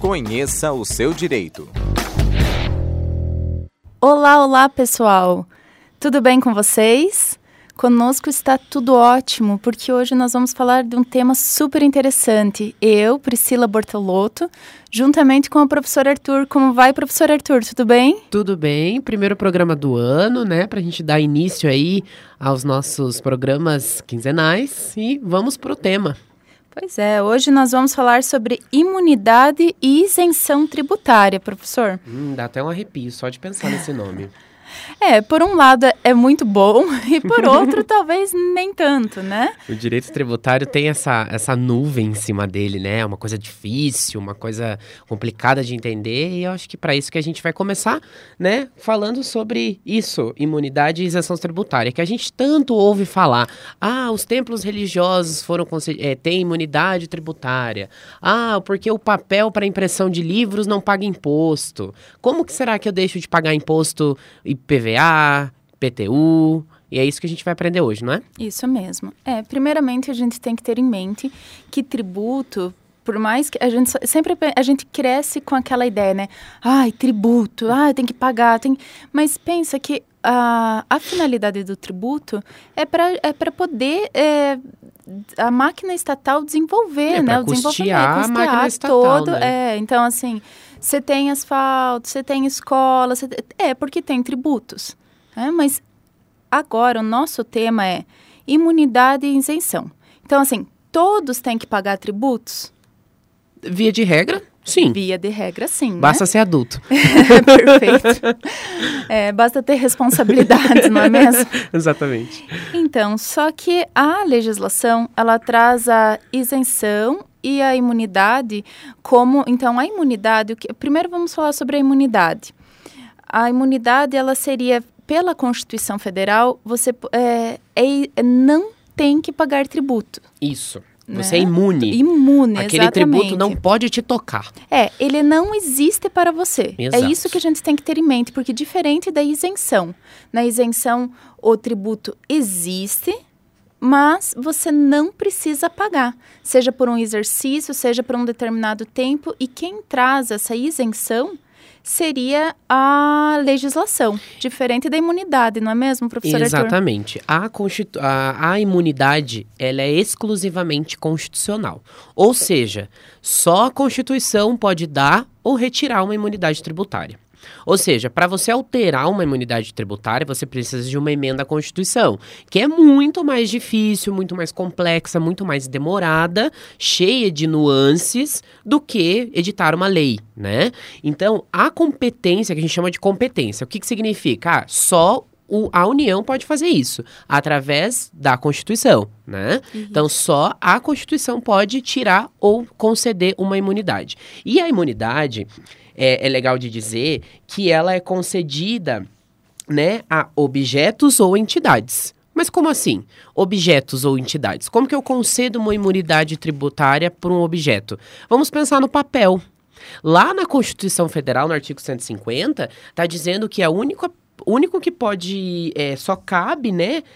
Conheça o seu direito. Olá, pessoal! Tudo bem com vocês? Conosco está tudo ótimo, porque hoje nós vamos falar de um tema super interessante. Eu, Priscila Bortolotto, juntamente com o professor Arthur. Como vai, professor Arthur? Tudo bem? Tudo bem. Primeiro programa do ano, né? Pra gente dar início aí aos nossos programas quinzenais. E vamos pro tema. Pois é, hoje nós vamos falar sobre imunidade e isenção tributária, professor. Dá até um arrepio só de pensar nesse nome. Por um lado é muito bom e por outro talvez nem tanto, né? O direito tributário tem essa nuvem em cima dele, né? Uma coisa difícil, uma coisa complicada de entender, e eu acho que para isso que a gente vai começar, né? Falando sobre isso, imunidade e isenção tributária, que a gente tanto ouve falar. Os templos religiosos têm imunidade tributária. Porque o papel para impressão de livros não paga imposto. Como que será que eu deixo de pagar imposto IPVA, PTU, e é isso que a gente vai aprender hoje, não é? Isso mesmo. Primeiramente, a gente tem que ter em mente que tributo, por mais que a gente cresce com aquela ideia, né? Tributo, tem que pagar, mas pensa que a finalidade do tributo é para poder a máquina estatal desenvolver, né? O custear a máquina estatal, né? Então, assim, você tem asfalto, você tem escola, porque tem tributos. Mas agora o nosso tema é imunidade e isenção. Então, assim, todos têm que pagar tributos? Via de regra, sim. Via de regra, sim. Basta ser adulto. Perfeito. Basta ter responsabilidades, não é mesmo? Exatamente. Então, só que a legislação, ela traz a isenção e a imunidade como... Então, a imunidade... Primeiro, vamos falar sobre a imunidade. A imunidade, ela seria, pela Constituição Federal, você não tem que pagar tributo. Isso. Você é imune. Imune, Aquele exatamente. tributo não pode te tocar. Ele não existe para você. Exato. É isso que a gente tem que ter em mente, porque diferente da isenção. Na isenção, o tributo existe, mas você não precisa pagar. Seja por um exercício, seja por um determinado tempo. E quem traz essa isenção seria a legislação, diferente da imunidade, não é mesmo, professor Arthur? Exatamente. A imunidade, ela é exclusivamente constitucional. Ou seja, só a Constituição pode dar ou retirar uma imunidade tributária. Ou seja, para você alterar uma imunidade tributária, você precisa de uma emenda à Constituição, que é muito mais difícil, muito mais complexa, muito mais demorada, cheia de nuances do que editar uma lei, né? Então, a competência, que a gente chama de competência, o que significa? Só a União pode fazer isso, através da Constituição, né? Então, só a Constituição pode tirar ou conceder uma imunidade. E a imunidade, é legal de dizer que ela é concedida, né, a objetos ou entidades. Mas como assim? Objetos ou entidades? Como que eu concedo uma imunidade tributária para um objeto? Vamos pensar no papel. Lá na Constituição Federal, no artigo 150, está dizendo que o único que pode, só cabe, né,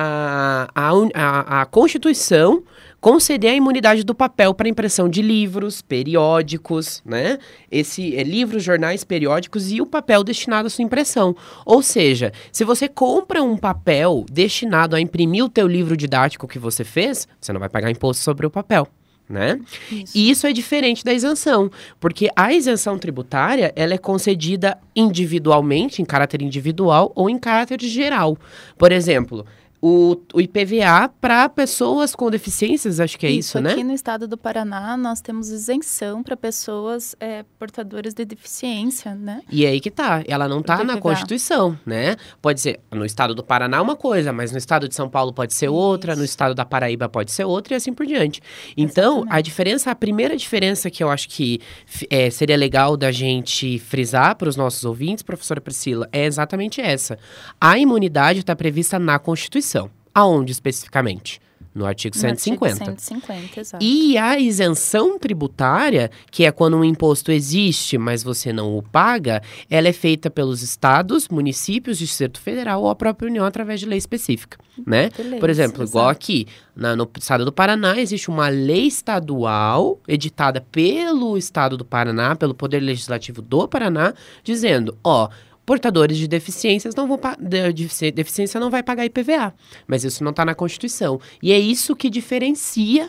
a Constituição conceder a imunidade do papel para impressão de livros, periódicos, né? Livros, jornais, periódicos e o papel destinado à sua impressão. Ou seja, se você compra um papel destinado a imprimir o teu livro didático que você fez, você não vai pagar imposto sobre o papel, né? E isso é diferente da isenção, porque a isenção tributária, ela é concedida individualmente, em caráter individual ou em caráter geral. Por exemplo, o IPVA para pessoas com deficiências, acho que é isso, né? Aqui no estado do Paraná, nós temos isenção para pessoas portadoras de deficiência, né? E aí que tá, ela não tá na Constituição, né? Pode ser, no estado do Paraná uma coisa, mas no estado de São Paulo pode ser outra, no estado da Paraíba pode ser outra e assim por diante. Então, a primeira diferença que eu acho que seria legal da gente frisar para os nossos ouvintes, professora Priscila, é exatamente essa. A imunidade está prevista na Constituição. Aonde especificamente? no artigo No 150. artigo 150, exato. E a isenção tributária, que é quando um imposto existe, mas você não o paga, ela é feita pelos estados, municípios, Distrito Federal ou a própria União através de lei específica, né? De leis, Por exemplo, igual exato. aqui, no estado do Paraná, existe uma lei estadual editada pelo estado do Paraná, pelo Poder Legislativo do Paraná, dizendo, portadores de deficiências deficiência não vai pagar IPVA, mas isso não está na Constituição. E é isso que diferencia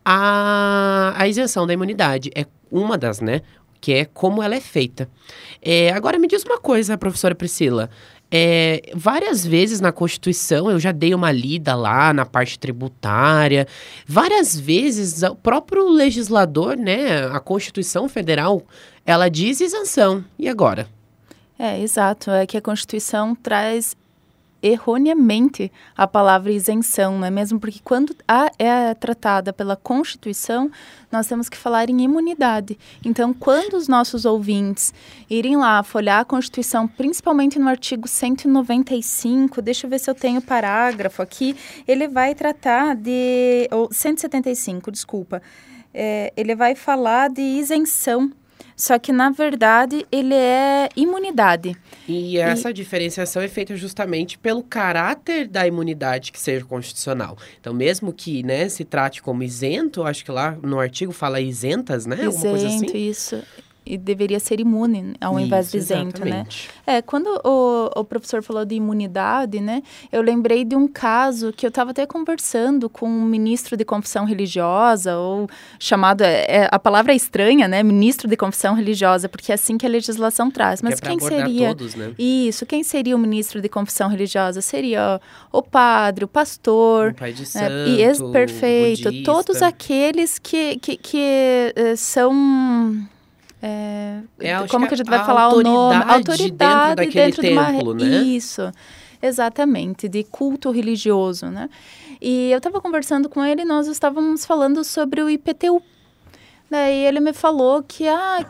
a isenção da imunidade. É uma das, né? Que é como ela é feita. Agora me diz uma coisa, professora Priscila. Várias vezes na Constituição, eu já dei uma lida lá na parte tributária, várias vezes o próprio legislador, né, a Constituição Federal, ela diz isenção. E agora? Exato. É que a Constituição traz erroneamente a palavra isenção, não é mesmo? Porque quando é tratada pela Constituição, nós temos que falar em imunidade. Então, quando os nossos ouvintes irem lá folhear a Constituição, principalmente no artigo 195, deixa eu ver se eu tenho o parágrafo aqui, ele vai tratar de... ou 175, desculpa. Ele vai falar de isenção. Só que, na verdade, ele é imunidade. E essa diferenciação é feita justamente pelo caráter da imunidade que seja constitucional. Então, mesmo que, né, se trate como isento, acho que lá no artigo fala isentas, né? Isento, alguma coisa assim. isso. E deveria ser imune ao invés de isento, exatamente. né? Quando o professor falou de imunidade, né? Eu lembrei de um caso que eu estava até conversando com um ministro de confissão religiosa, ou chamado, a palavra é estranha, né? Ministro de confissão religiosa, porque é assim que a legislação traz. Mas pra quem abordar seria? todos, né? Isso, quem seria o ministro de confissão religiosa? Seria o padre, o pastor, O pai de né? santo, Perfeito, budista. todos aqueles que são... como que a gente vai falar o nome? Autoridade dentro daquele templo, né? Isso, exatamente, de culto religioso, né? E eu estava conversando com ele e nós estávamos falando sobre o IPTU. Daí ele me falou que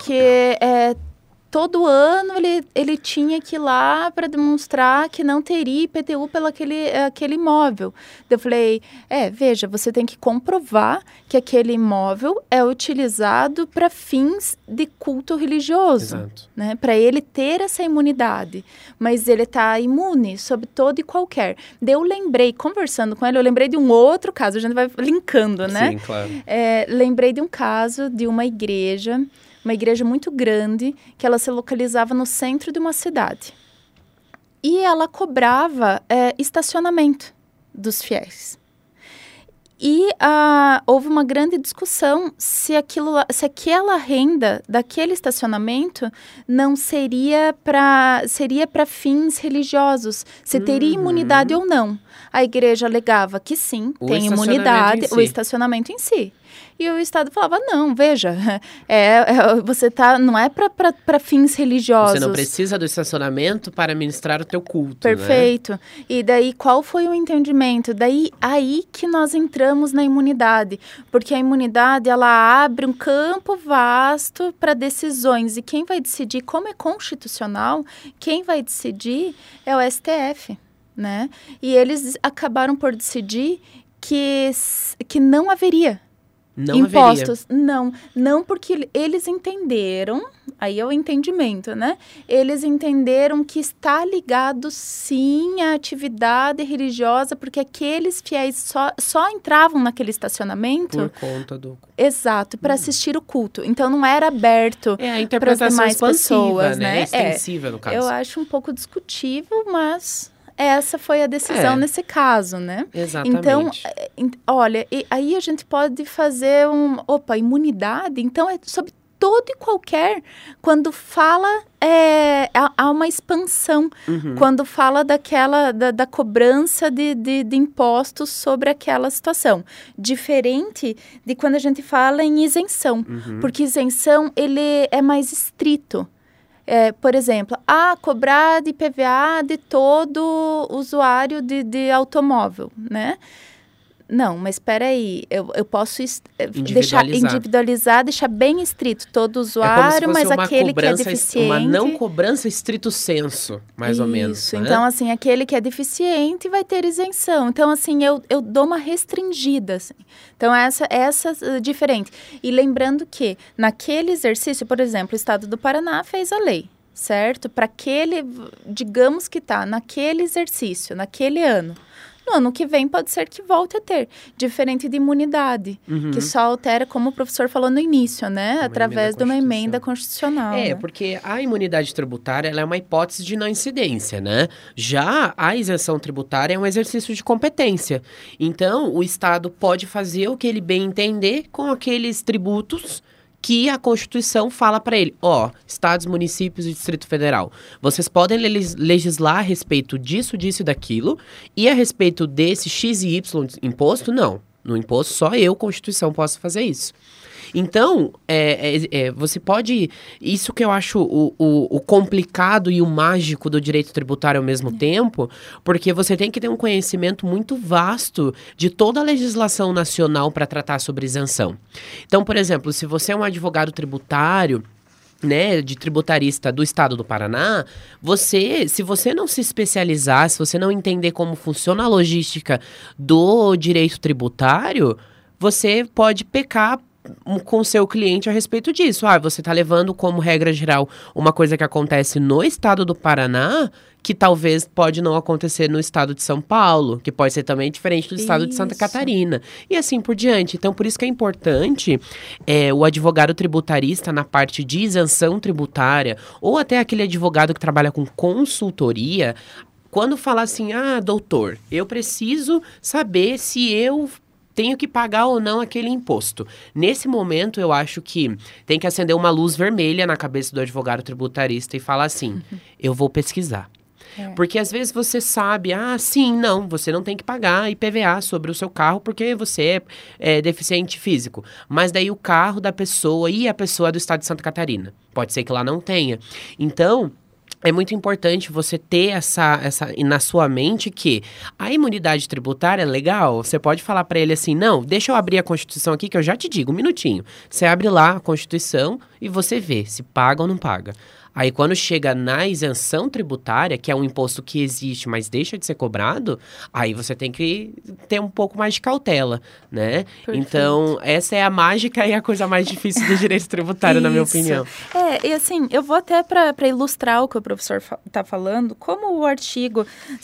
todo ano ele tinha que ir lá para demonstrar que não teria IPTU pelo aquele imóvel. Eu falei, veja, você tem que comprovar que aquele imóvel é utilizado para fins de culto religioso. Exato. Né? Para ele ter essa imunidade. Mas ele está imune sobre todo e qualquer. Daí eu lembrei, conversando com ele, eu lembrei de um outro caso, a gente vai linkando, né? Sim, claro. Lembrei de um caso de uma igreja muito grande, que ela se localizava no centro de uma cidade. E ela cobrava estacionamento dos fiéis. E houve uma grande discussão se aquela renda daquele estacionamento não seria para fins religiosos, se teria imunidade ou não. A igreja alegava que sim, tem imunidade, o estacionamento em si. E o Estado falava, não, veja, você não é para fins religiosos. Você não precisa do estacionamento para ministrar o teu culto, Perfeito. Né? E daí, qual foi o entendimento? Daí, aí que nós entramos na imunidade. Porque a imunidade, ela abre um campo vasto para decisões. E quem vai decidir, como é constitucional, quem vai decidir é o STF, né? E eles acabaram por decidir que não haveria impostos. Não, porque eles entenderam, aí é o entendimento, né? Eles entenderam que está ligado, sim, à atividade religiosa, porque aqueles fiéis só entravam naquele estacionamento... Por conta do... Exato, para assistir o culto. Então, não era aberto para as demais pessoas, né? É extensiva, no caso. Eu acho um pouco discutível, mas... Essa foi a decisão nesse caso, né? Exatamente. Então, olha, aí a gente pode fazer imunidade, então é sobre todo e qualquer, quando fala, há uma expansão, quando fala da cobrança de impostos sobre aquela situação. Diferente de quando a gente fala em isenção, porque isenção, ele é mais estrito. Por exemplo, cobrar de IPVA de todo usuário de automóvel, né? Não, mas espera aí, eu posso individualizar, deixar bem estrito todo usuário, mas aquele que é deficiente... Uma não cobrança estrito sensu, mais ou menos. Isso, então assim, aquele que é deficiente vai ter isenção. Então assim, eu dou uma restringida, assim. Então essa diferente. E lembrando que naquele exercício, por exemplo, o Estado do Paraná fez a lei, certo? Para aquele, digamos que está naquele exercício, naquele ano. No ano que vem pode ser que volte a ter, diferente de imunidade, que só altera, como o professor falou no início, né? Através de uma emenda constitucional. É, né? porque a imunidade tributária ela é uma hipótese de não incidência, né? Já a isenção tributária é um exercício de competência. Então, o Estado pode fazer o que ele bem entender com aqueles tributos que a Constituição fala para ele, estados, municípios e Distrito Federal, vocês podem legislar a respeito disso, disso e daquilo, e a respeito desse X e Y imposto, não. No imposto, só eu, Constituição, posso fazer isso. Então, você pode... Isso que eu acho o complicado e o mágico do direito tributário ao mesmo tempo, porque você tem que ter um conhecimento muito vasto de toda a legislação nacional para tratar sobre isenção. Então, por exemplo, se você é um advogado tributário, né, de tributarista do Estado do Paraná, se você não se especializar, se você não entender como funciona a logística do direito tributário, você pode pecar com o seu cliente a respeito disso. Você está levando como regra geral uma coisa que acontece no Estado do Paraná, que talvez pode não acontecer no Estado de São Paulo, que pode ser também diferente do Estado de Santa Catarina, e assim por diante. Então, por isso que é importante o advogado tributarista na parte de isenção tributária, ou até aquele advogado que trabalha com consultoria, quando falar assim, doutor, eu preciso saber se eu tenho que pagar ou não aquele imposto. Nesse momento, eu acho que tem que acender uma luz vermelha na cabeça do advogado tributarista e falar assim, eu vou pesquisar. Porque às vezes você sabe, você não tem que pagar IPVA sobre o seu carro porque você é deficiente físico. Mas daí o carro da pessoa e a pessoa é do Estado de Santa Catarina. Pode ser que lá não tenha. Então, é muito importante você ter essa na sua mente que a imunidade tributária é legal. Você pode falar para ele assim, não, deixa eu abrir a Constituição aqui que eu já te digo, um minutinho. Você abre lá a Constituição e você vê se paga ou não paga. Aí, quando chega na isenção tributária, que é um imposto que existe, mas deixa de ser cobrado, aí você tem que ter um pouco mais de cautela, né? Perfeito. Então, essa é a mágica e a coisa mais difícil do direito tributário, na minha opinião. E assim, eu vou até para ilustrar o que o professor está falando, como o artigo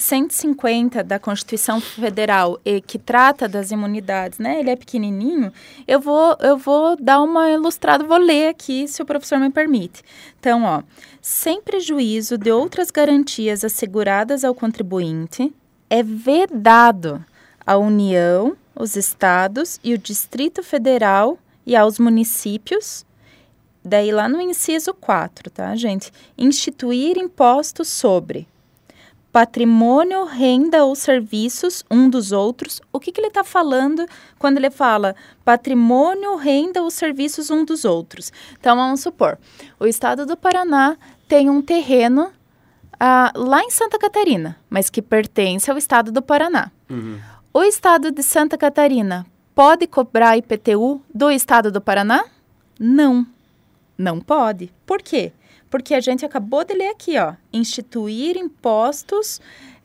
150 da Constituição Federal, que trata das imunidades, né? Ele é pequenininho, eu vou dar uma ilustrada, vou ler aqui, se o professor me permite. Então, sem prejuízo de outras garantias asseguradas ao contribuinte, é vedado à União, os Estados e o Distrito Federal e aos municípios, daí lá no inciso 4, tá, gente? Instituir impostos sobre patrimônio, renda ou serviços um dos outros. O que ele está falando quando ele fala patrimônio, renda ou serviços um dos outros? Então, vamos supor, o Estado do Paraná tem um terreno lá em Santa Catarina, mas que pertence ao Estado do Paraná. O Estado de Santa Catarina pode cobrar IPTU do Estado do Paraná? Não, não pode. Por quê? Porque a gente acabou de ler aqui, instituir impostos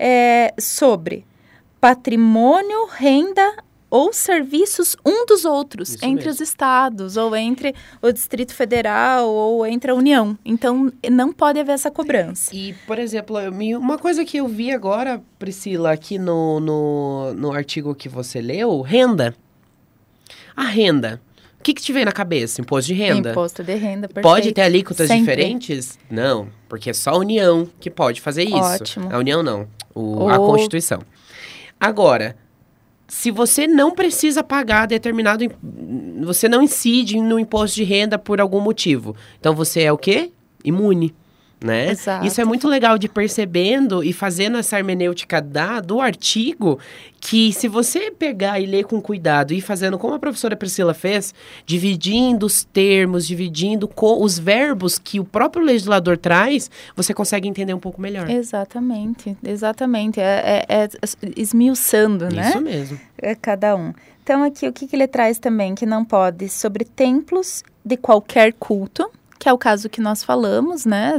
sobre patrimônio, renda ou serviços um dos outros, isso entre mesmo. Os estados, ou entre o Distrito Federal, ou entre a União. Então, não pode haver essa cobrança. E, por exemplo, uma coisa que eu vi agora, Priscila, aqui no artigo que você leu, renda. A renda. O que te vem na cabeça? Imposto de renda? Imposto de renda, perfeito. Pode ter alíquotas diferentes? Não, porque é só a União que pode fazer isso. Ótimo. A União não, a Constituição. Agora, se você não precisa pagar determinado... Você não incide no imposto de renda por algum motivo. Então, você é o quê? Imune. né? Exato. Isso é muito legal de percebendo e fazendo essa hermenêutica do artigo, que se você pegar e ler com cuidado e fazendo como a professora Priscila fez, dividindo os termos, dividindo os verbos que o próprio legislador traz, você consegue entender um pouco melhor. Exatamente. É esmiuçando, né? Isso mesmo. É cada um. Então, aqui, o que ele traz também? Que não pode sobre templos de qualquer culto, que é o caso que nós falamos, né?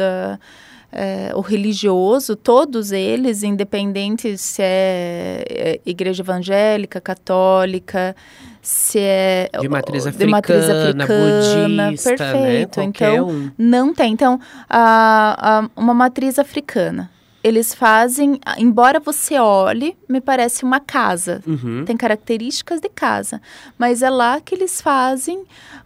O religioso, todos eles, independente se é igreja evangélica, católica, se é de matriz africana, budista, perfeito. Né? Então, não tem. Então, uma matriz africana. Eles fazem, embora você olhe, me parece uma casa. Uhum. Tem características de casa. Mas é lá que eles fazem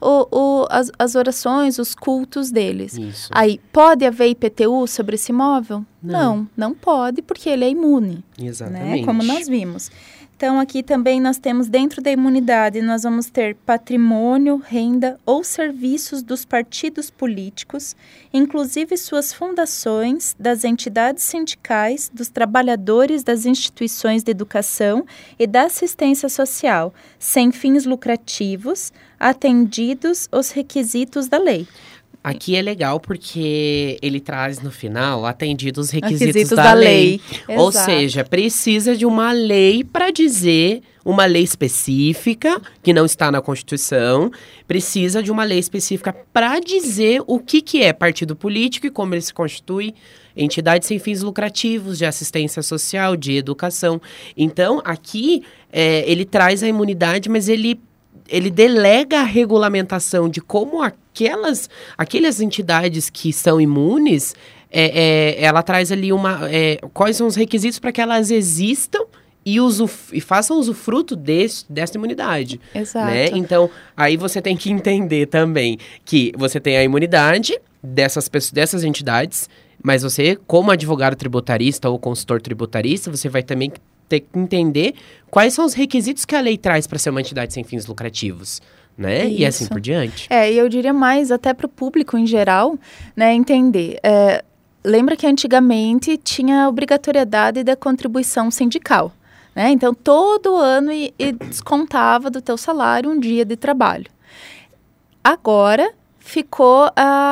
as orações, os cultos deles. Isso. Aí, pode haver IPTU sobre esse imóvel? Não pode, porque ele é imune. Exatamente. Né? Como nós vimos. Então, aqui também nós temos, dentro da imunidade, nós vamos ter patrimônio, renda ou serviços dos partidos políticos, inclusive suas fundações, das entidades sindicais, dos trabalhadores das instituições de educação e da assistência social, sem fins lucrativos, atendidos os requisitos da lei. Aqui é legal porque ele traz no final atendidos os requisitos da lei. Ou seja, precisa de uma lei para dizer, uma lei específica, que não está na Constituição, precisa de uma lei específica para dizer o que é partido político e como ele se constitui, entidades sem fins lucrativos, de assistência social, de educação. Então, aqui, ele traz a imunidade, mas ele delega a regulamentação de como aquelas entidades que são imunes, ela traz ali quais são os requisitos para que elas existam e façam usufruto dessa imunidade. Exato. Né? Então, aí você tem que entender também que você tem a imunidade dessas entidades, mas você, como advogado tributarista ou consultor tributarista, você vai também ter que entender quais são os requisitos que a lei traz para ser uma entidade sem fins lucrativos, né? Isso. E assim por diante. E eu diria mais, até para o público em geral, né, entender. Lembra que antigamente tinha a obrigatoriedade da contribuição sindical, né? Então, todo ano e descontava do teu salário um dia de trabalho. Agora ficou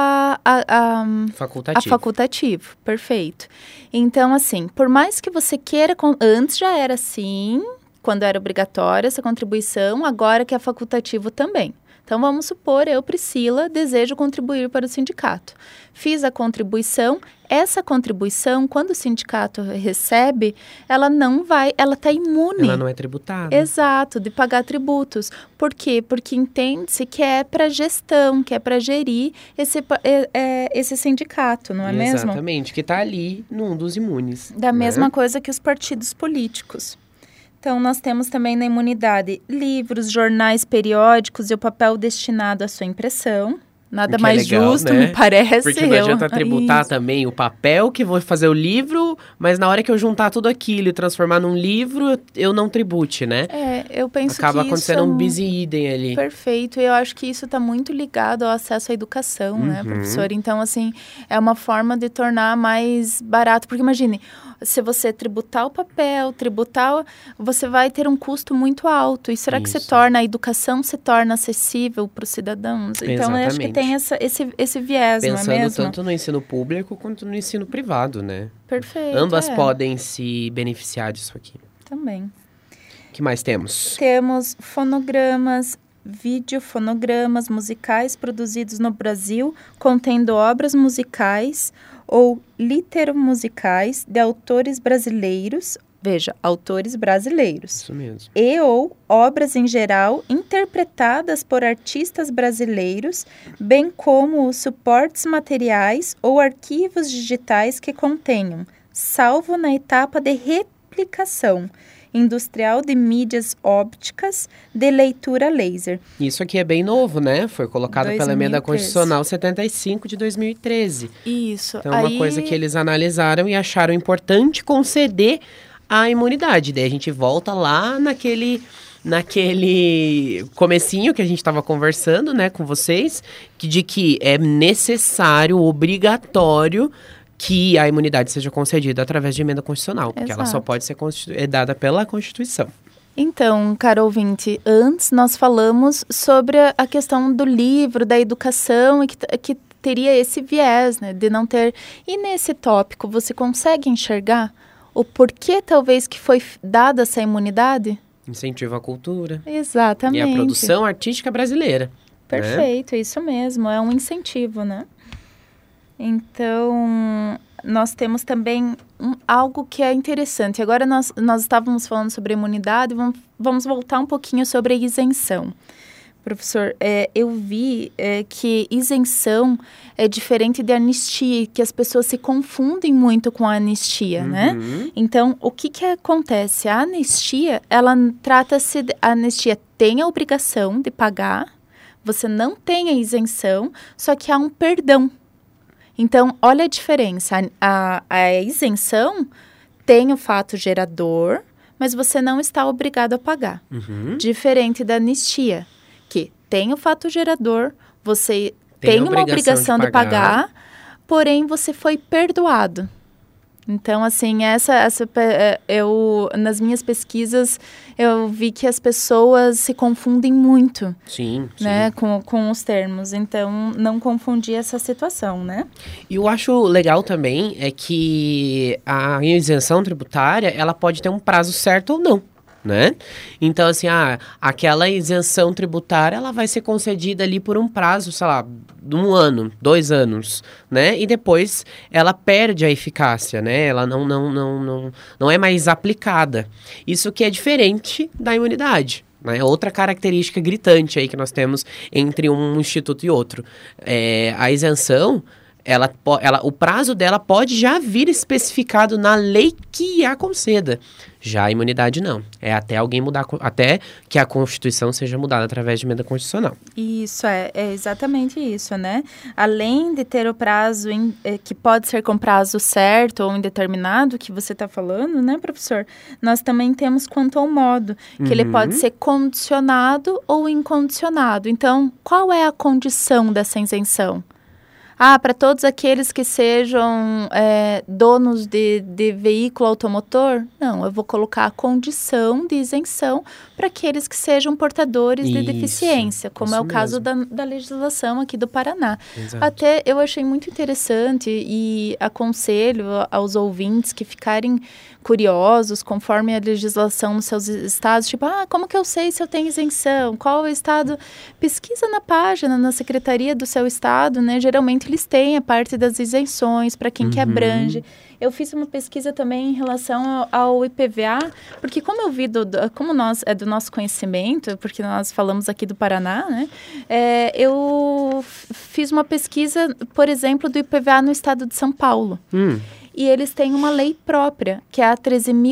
facultativo, perfeito. Então, assim, por mais que você queira... Antes já era assim, quando era obrigatória essa contribuição, agora que é facultativo também. Então, vamos supor, eu, Priscila, desejo contribuir para o sindicato. Fiz a contribuição. Essa contribuição, quando o sindicato recebe, ela está imune. Ela não é tributada. Exato, de pagar tributos. Por quê? Porque entende-se que é para gestão, que é para gerir esse sindicato, não é mesmo? Exatamente, que está ali num dos imunes. Da mesma coisa que os partidos políticos. Então, nós temos também na imunidade livros, jornais, periódicos e o papel destinado à sua impressão. Nada mais legal, justo, né? me parece. Porque não adianta tributar também o papel que vou fazer o livro, mas na hora que eu juntar tudo aquilo e transformar num livro, eu não tribute, né? Eu penso que acaba acontecendo um bis in idem ali. Perfeito. Eu acho que isso está muito ligado ao acesso à educação, né, professor? Então, assim, é uma forma de tornar mais barato. Porque imagine, se você tributar o papel, você vai ter um custo muito alto. E será que a educação se torna acessível para os cidadãos? Então, eu acho que tem esse viés, pensando não é mesmo? Tanto no ensino público quanto no ensino privado, né? Perfeito. Ambas podem se beneficiar disso aqui. Também. O que mais temos? Temos fonogramas, videofonogramas musicais produzidos no Brasil, contendo obras musicais ou literomusicais de autores brasileiros, veja, autores brasileiros. Isso mesmo. E ou obras em geral interpretadas por artistas brasileiros, bem como os suportes materiais ou arquivos digitais que contenham, salvo na etapa de replicação industrial de mídias ópticas de leitura laser. Isso aqui é bem novo, né? Foi colocado pela Emenda Constitucional 75 de 2013. Isso. Então, é uma coisa que eles analisaram e acharam importante conceder a imunidade. Daí a gente volta lá naquele comecinho que a gente estava conversando, né, com vocês, de que é necessário, obrigatório, que a imunidade seja concedida através de emenda constitucional, porque ela só pode ser dada pela Constituição. Então, caro ouvinte, antes nós falamos sobre a questão do livro, da educação, e que teria esse viés, né, de não ter... E nesse tópico, você consegue enxergar o porquê, talvez, que foi dada essa imunidade? Incentiva a cultura. Exatamente. E a produção artística brasileira. Perfeito, isso mesmo, é um incentivo, né? Então, nós temos também algo que é interessante. Agora, nós estávamos falando sobre imunidade, vamos voltar um pouquinho sobre a isenção. Professor, eu vi que isenção é diferente de anistia, que as pessoas se confundem muito com a anistia, né? Então, o que acontece? A anistia, ela trata-se... A anistia tem a obrigação de pagar, você não tem a isenção, só que há um perdão. Então, olha a diferença. A isenção tem o fato gerador, mas você não está obrigado a pagar. Diferente da anistia, que tem o fato gerador, você tem uma obrigação de pagar, porém você foi perdoado. Então, assim, eu nas minhas pesquisas, eu vi que as pessoas se confundem muito, né, com os termos. Então, não confundir essa situação, né? E eu acho legal também é que a isenção tributária, ela pode ter um prazo certo ou não, né? Então, assim, aquela isenção tributária, ela vai ser concedida ali por um prazo, sei lá, de 1 ano, 2 anos, né? E depois ela perde a eficácia, né? Ela não é mais aplicada. Isso que é diferente da imunidade, né? Outra característica gritante aí que nós temos entre um instituto e outro. A isenção... o prazo dela pode já vir especificado na lei que a conceda. Já a imunidade não. É até alguém mudar, até que a Constituição seja mudada através de emenda constitucional. Isso, é exatamente isso, né? Além de ter o prazo que pode ser com prazo certo ou indeterminado, que você está falando, né, professor? Nós também temos quanto ao modo, que ele pode ser condicionado ou incondicionado. Então, qual é a condição dessa isenção? Para todos aqueles que sejam donos de veículo automotor? Não, eu vou colocar a condição de isenção para aqueles que sejam portadores de deficiência, como é o caso da legislação aqui do Paraná. Exato. Até eu achei muito interessante e aconselho aos ouvintes que ficarem curiosos, conforme a legislação nos seus estados, tipo, como que eu sei se eu tenho isenção? Qual é o estado? Pesquisa na página, na secretaria do seu estado, né? Geralmente eles têm a parte das isenções, para quem que abrange. Eu fiz uma pesquisa também em relação ao IPVA, porque como eu vi, como é do nosso conhecimento, porque nós falamos aqui do Paraná, né? Eu fiz uma pesquisa, por exemplo, do IPVA no estado de São Paulo. E eles têm uma lei própria, que é a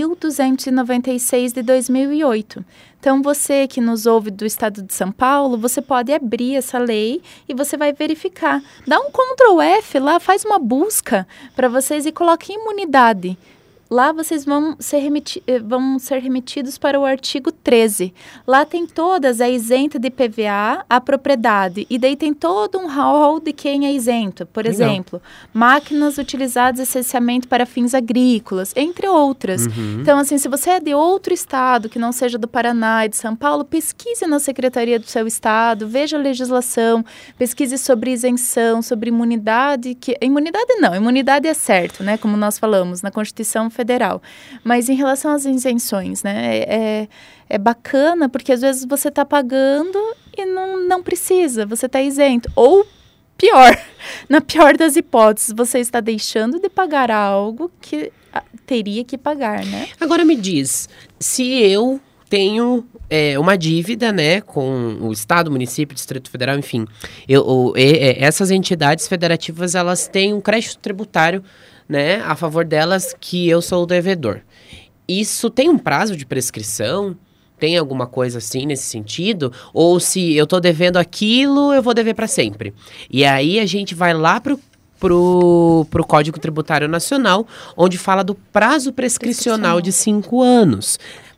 13.296 de 2008. Então, você que nos ouve do estado de São Paulo, você pode abrir essa lei e você vai verificar. Dá um Ctrl F lá, faz uma busca para vocês e coloque imunidade. Lá vocês vão ser remetidos para o artigo 13. Lá tem todas, é isenta de IPVA a propriedade. E daí tem todo um rol de quem é isento. Por exemplo, máquinas utilizadas essencialmente para fins agrícolas, entre outras. Então, assim, se você é de outro estado, que não seja do Paraná e de São Paulo, pesquise na secretaria do seu estado, veja a legislação, pesquise sobre isenção, sobre imunidade. Imunidade é certo, né? Como nós falamos, na Constituição Federal. Mas em relação às isenções, né, é bacana porque às vezes você está pagando e não precisa, você está isento. Ou pior, na pior das hipóteses, você está deixando de pagar algo que teria que pagar, né? Agora me diz, se eu tenho uma dívida, né, com o Estado, município, Distrito Federal, enfim, essas entidades federativas, elas têm um crédito tributário, né, a favor delas, que eu sou o devedor. Isso tem um prazo de prescrição? Tem alguma coisa assim nesse sentido? Ou se eu tô devendo aquilo, eu vou dever para sempre? E aí a gente vai lá pro Código Tributário Nacional, onde fala do prazo prescricional de 5 anos.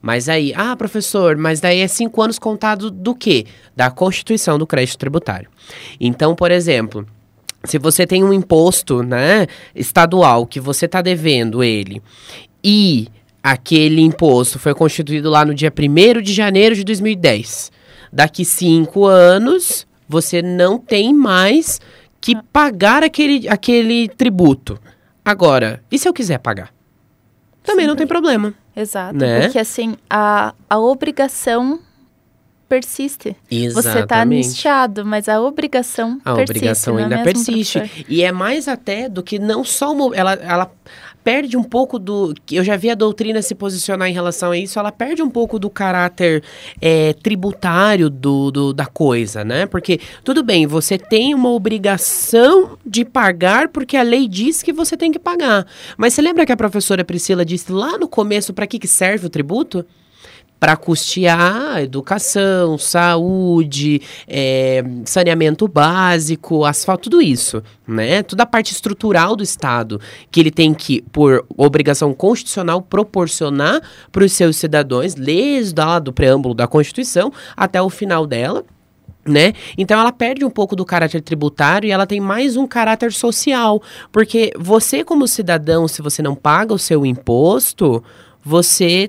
Mas aí, professor, mas daí é 5 anos contado do quê? Da constituição do crédito tributário. Então, por exemplo, se você tem um imposto, né, estadual que você está devendo ele e aquele imposto foi constituído lá no dia 1º de janeiro de 2010, daqui 5 anos você não tem mais que pagar aquele tributo. Agora, e se eu quiser pagar? Também não tem problema. Exato, né? Porque assim, a obrigação persiste. Exatamente. Você está anistiado, mas a obrigação persiste. A obrigação ainda persiste. Professor? E é mais até do que não só ela perde um pouco do... Eu já vi a doutrina se posicionar em relação a isso, ela perde um pouco do caráter tributário da coisa, né? Porque, tudo bem, você tem uma obrigação de pagar porque a lei diz que você tem que pagar. Mas você lembra que a professora Priscila disse lá no começo para que serve o tributo? Para custear educação, saúde, saneamento básico, asfalto, tudo isso, né? Toda a parte estrutural do Estado, que ele tem que, por obrigação constitucional, proporcionar para os seus cidadãos, desde lá do preâmbulo da Constituição até o final dela, né? Então ela perde um pouco do caráter tributário e ela tem mais um caráter social, porque você como cidadão, se você não paga o seu imposto... Você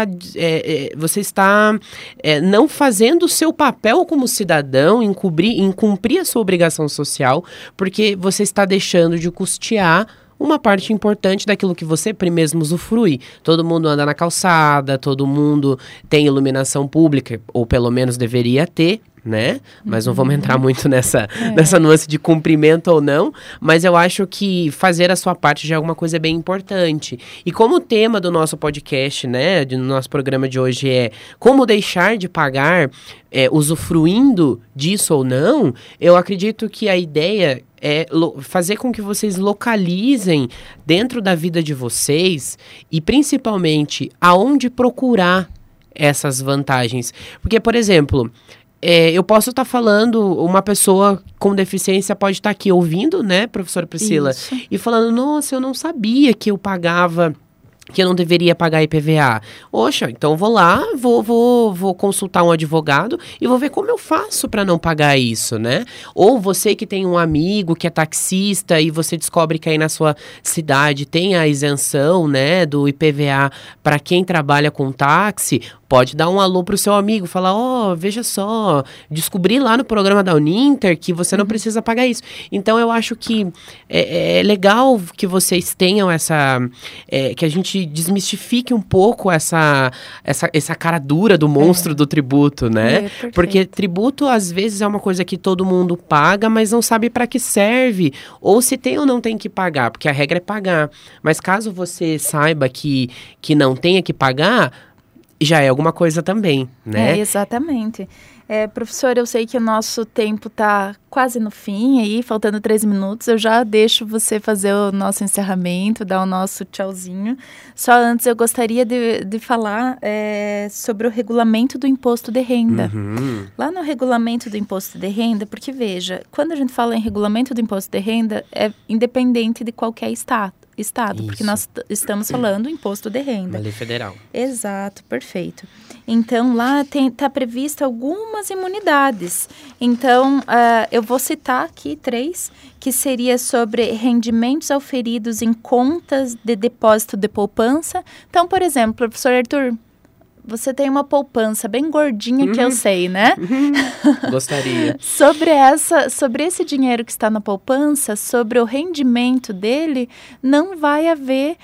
está não fazendo o seu papel como cidadão em cumprir a sua obrigação social, porque você está deixando de custear uma parte importante daquilo que você mesmo usufrui. Todo mundo anda na calçada, todo mundo tem iluminação pública, ou pelo menos deveria ter, né? Mas não vamos entrar muito nessa nuance de cumprimento ou não, mas eu acho que fazer a sua parte já é alguma coisa bem importante. E como o tema do nosso podcast, né, do nosso programa de hoje é como deixar de pagar usufruindo disso ou não, eu acredito que a ideia é fazer com que vocês localizem dentro da vida de vocês e principalmente aonde procurar essas vantagens. Porque, por exemplo... eu posso estar falando, uma pessoa com deficiência pode estar aqui ouvindo, né, professora Priscila? Isso. E falando, nossa, eu não sabia que eu não deveria pagar IPVA. Oxa, então vou lá, vou consultar um advogado e vou ver como eu faço para não pagar isso, né? Ou você que tem um amigo que é taxista e você descobre que aí na sua cidade tem a isenção, né, do IPVA para quem trabalha com táxi, pode dar um alô pro seu amigo, falar, veja só, descobri lá no programa da Uninter que você não precisa pagar isso. Então, eu acho que é legal que vocês tenham que a gente desmistifique um pouco essa cara dura do monstro do tributo, né? Porque tributo, às vezes, é uma coisa que todo mundo paga, mas não sabe para que serve, ou se tem ou não tem que pagar, porque a regra é pagar. Mas caso você saiba que não tenha que pagar, já é alguma coisa também, né? Exatamente. Professor, eu sei que o nosso tempo está quase no fim aí, faltando 3 minutos. Eu já deixo você fazer o nosso encerramento, dar o nosso tchauzinho. Só antes eu gostaria de falar sobre o regulamento do imposto de renda. Lá no regulamento do imposto de renda, porque veja, quando a gente fala em regulamento do imposto de renda, é independente de qualquer estado, porque nós estamos falando imposto de renda. Uma lei federal. Exato, perfeito. Então, lá está previsto algumas imunidades. Então, eu vou citar aqui 3, que seria sobre rendimentos auferidos em contas de depósito de poupança. Então, por exemplo, professor Arthur, você tem uma poupança bem gordinha que eu sei, né? Gostaria. Sobre esse dinheiro que está na poupança, sobre o rendimento dele, não vai haver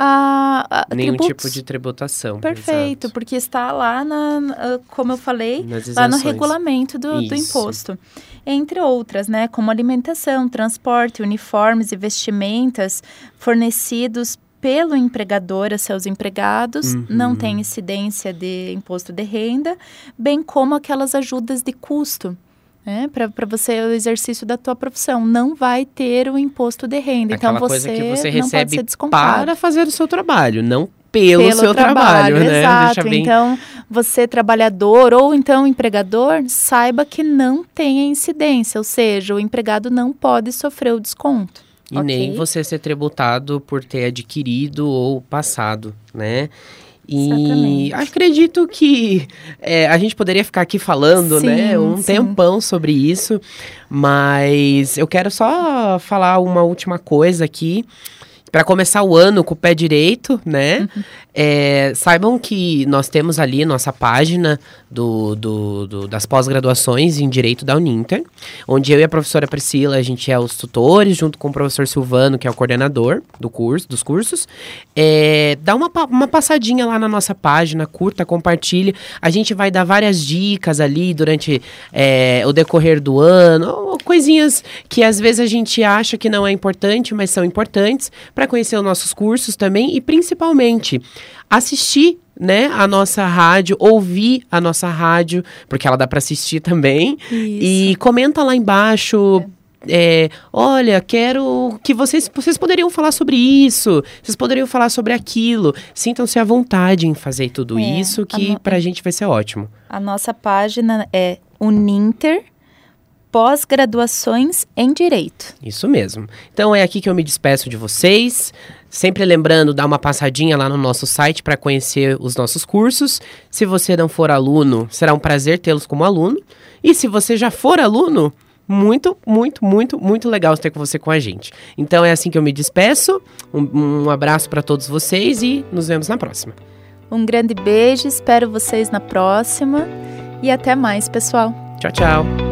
nenhum tributos. tipo de tributação. Perfeito, exato. Porque está lá, como eu falei, lá no regulamento do imposto. Entre outras, né? Como alimentação, transporte, uniformes e vestimentas fornecidos pelo empregador a seus empregados, não tem incidência de imposto de renda, bem como aquelas ajudas de custo, né, para você, o exercício da tua profissão, não vai ter o imposto de renda. Aquela então, coisa que você não recebe pode ser descontado. Para fazer o seu trabalho, não pelo seu trabalho, né? Exato. Então, você trabalhador ou então empregador, saiba que não tem a incidência, ou seja, o empregado não pode sofrer o desconto. E nem você ser tributado por ter adquirido ou passado, né? E Exatamente. acredito que a gente poderia ficar aqui falando, Sim, né, um sim. tempão sobre isso, mas eu quero só falar uma última coisa aqui. Para começar o ano com o pé direito, né? Saibam que nós temos ali nossa página das pós-graduações em Direito da Uninter, onde eu e a professora Priscila, a gente é os tutores, junto com o professor Silvano, que é o coordenador dos cursos. Dá uma passadinha lá na nossa página, curta, compartilhe. A gente vai dar várias dicas ali durante o decorrer do ano, coisinhas que às vezes a gente acha que não é importante, mas são importantes, para conhecer os nossos cursos também e principalmente assistir, né, a nossa rádio, ouvir a nossa rádio, porque ela dá para assistir também. Isso. E comenta lá embaixo. Olha, quero que vocês poderiam falar sobre isso, vocês poderiam falar sobre aquilo. Sintam-se à vontade em fazer tudo isso, que pra gente vai ser ótimo. A nossa página é Uninter Pós-Graduações em Direito. Isso mesmo. Então é aqui que eu me despeço de vocês. Sempre lembrando, dá uma passadinha lá no nosso site para conhecer os nossos cursos. Se você não for aluno, será um prazer tê-los como aluno. E se você já for aluno, muito, muito, muito, muito legal ter você com a gente. Então é assim que eu me despeço. Um abraço para todos vocês e nos vemos na próxima. Um grande beijo, espero vocês na próxima. E até mais, pessoal. Tchau, tchau.